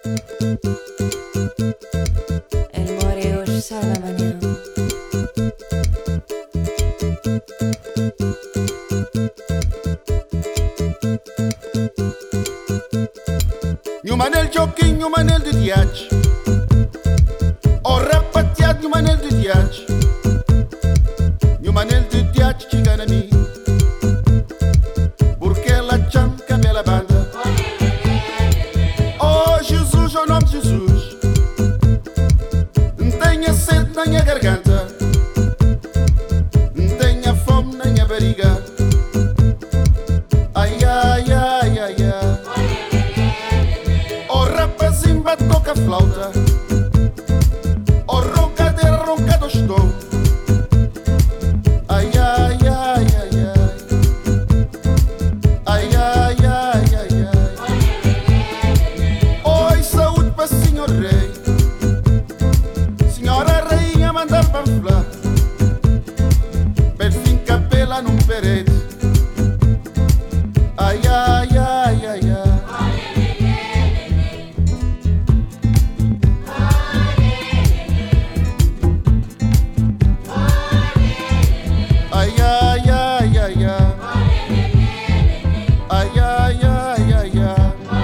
Ele morre hoje, sabe amanhã. Nho manel joquinho, nho manel de diache. O rapateado, nho manel de diache. Nho manel de diache chega na mim. Porque ela chama cabela banda. Oh Jesus, o nome de Jesus. Não tenha sede na minha garganta. Não tenha fome na minha barriga. Ai, ai, ai, ai, ai. O rapazinho toca flauta. O roncadeira roncado estou. Ai, ai, ai, ai, ai. Ai, ai, ai, ai, ai. Oi, saúde para senhor rei. Senhora rainha manda panflar. Perfim capela num perete. Ai, ai, ai, ai, ai. Ai, ai, ai, ai, ai. Ai, ai, ai, ai, ai.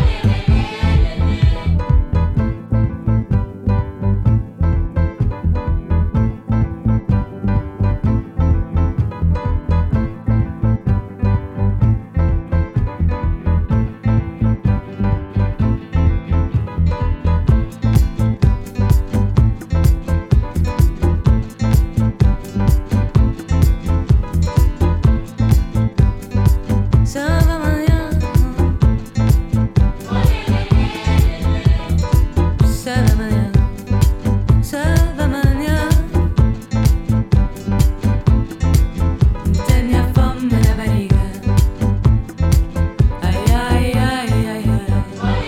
Sabe amanhã. Sabe amanhã. Sabe amanhã. Tenha fome na barriga. Ai, ai, ai, ai, ai.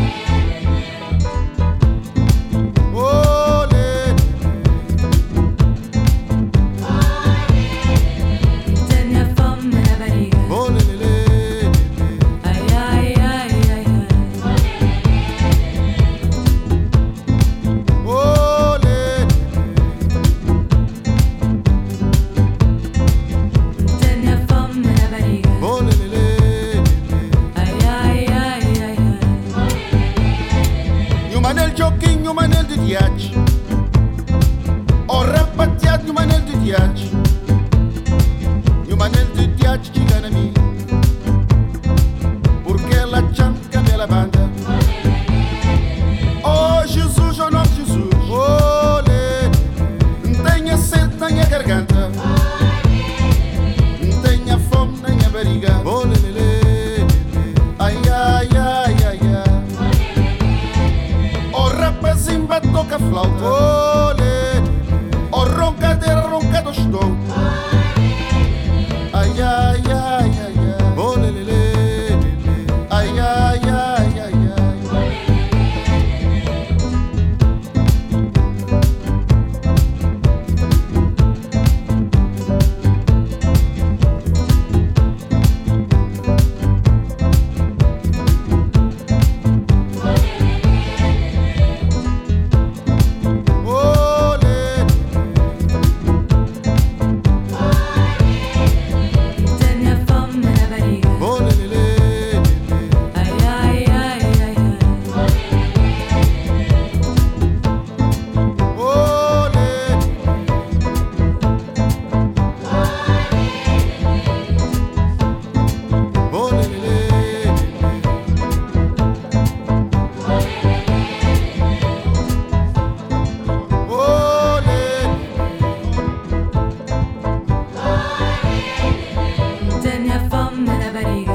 Olê. Tenha fome na barriga. Olê. Ai, ai, ai, ai, ai. Olê. Tenha fome na barriga. Olê. Ai, ai, ai, ai, ai. Nho manel joquinho, nho manel de diache. O rapateado, nho manel de diache. Nho manel de diache chega na mim. Porque ela chama cabela banda. Oh Jesus, o nome de Jesus. Olê. Não tenha sede na minha garganta. Não tenha fome na minha barriga. Olê. Ai, ai, ai, ai, ai. O rapazinho toca flauta. Olê. O roncadeira roncado estou. Ai, ai, ai, ai, ai. Olê. Ai, ai, ai, ai, ai. Olê. Tenha fome na barriga. Olê. Ai, ai, ai, ai, ai. Olê. Olê. Olê. Tenha fome na barriga.